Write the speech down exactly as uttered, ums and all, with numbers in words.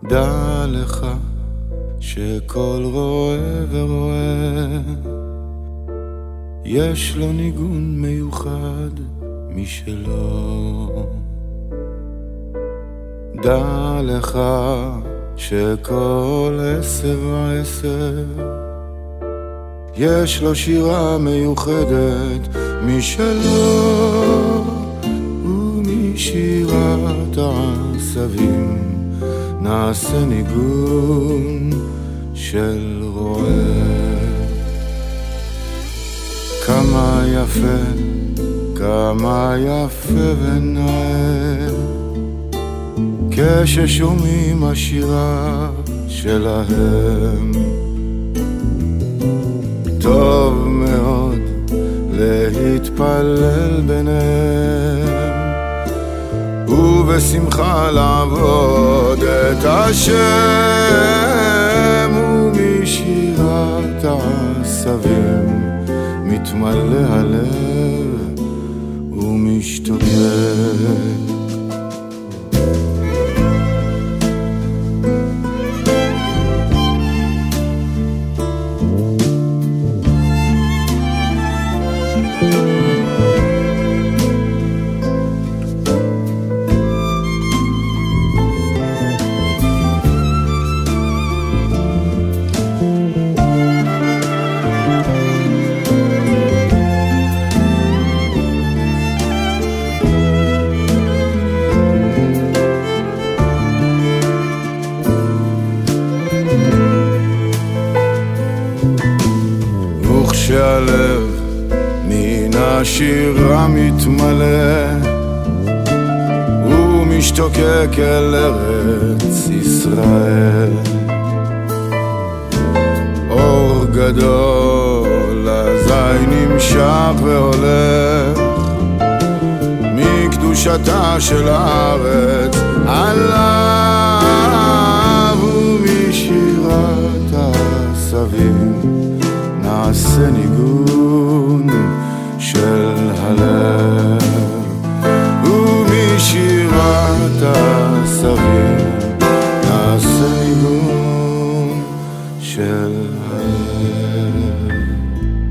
דע לך שכל רואה ורואה יש לו ניגון מיוחד משלו. דע לך שכל עשב ועשב יש לו שירה מיוחדת משלו, ומשירת העשבים נעשה ניגון של רועה. כמה יפה, כמה יפה ונאה כששומעים השירה שלהם. טוב מאוד להתפלל ביניהם ובשמחה לעבוד את השם, ומשירת העשבים מתמלא הלב ומשתוקק. שהלב מן השירה מתמלא ומשתוקק אל ארץ ישראל. אור גדול אזי נמשך והולך מקדושתה של הארץ עליו, ומשירת העשבים נעשה ניגון של הלב, ומשירת העשבים נעשה ניגון של הלב.